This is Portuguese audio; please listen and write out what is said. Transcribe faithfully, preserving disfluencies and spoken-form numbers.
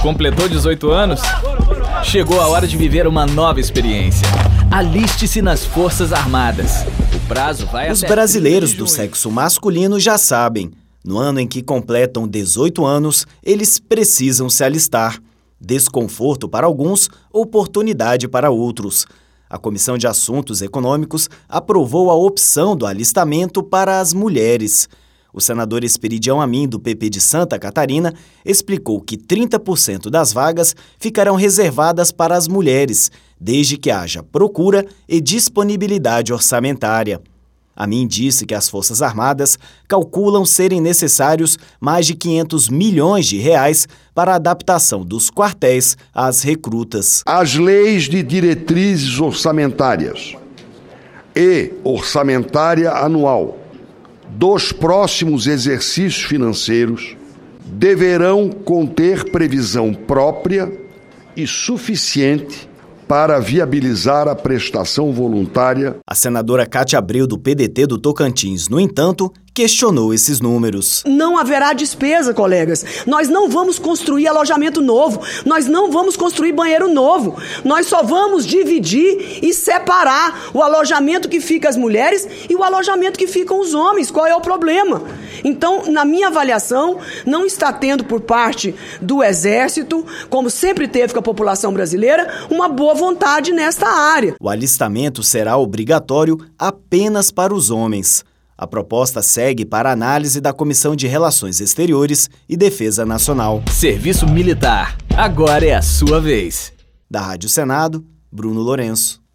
Completou dezoito anos? Chegou a hora de viver uma nova experiência. Aliste-se nas Forças Armadas. O prazo vai Os até brasileiros do sexo masculino já sabem. No ano em que completam dezoito anos, eles precisam se alistar. Desconforto para alguns, oportunidade para outros. A Comissão de Assuntos Econômicos aprovou a opção do alistamento para as mulheres. O senador Esperidião Amin, do P P de Santa Catarina, explicou que trinta por cento das vagas ficarão reservadas para as mulheres, desde que haja procura e disponibilidade orçamentária. Amin disse que as Forças Armadas calculam serem necessários mais de quinhentos milhões de reais para a adaptação dos quartéis às recrutas. As leis de diretrizes orçamentárias e orçamentária anual dos próximos exercícios financeiros deverão conter previsão própria e suficiente para viabilizar a prestação voluntária. A senadora Cátia Abreu, do P D T do Tocantins, no entanto, questionou esses números. Não haverá despesa, colegas. Nós não vamos construir alojamento novo. Nós não vamos construir banheiro novo. Nós só vamos dividir e separar o alojamento que fica as mulheres e o alojamento que ficam os homens. Qual é o problema? Então, na minha avaliação, não está tendo por parte do Exército, como sempre teve com a população brasileira, uma boa vontade nesta área. O alistamento será obrigatório apenas para os homens. A proposta segue para análise da Comissão de Relações Exteriores e Defesa Nacional. Serviço Militar. Agora é a sua vez. Da Rádio Senado, Bruno Lourenço.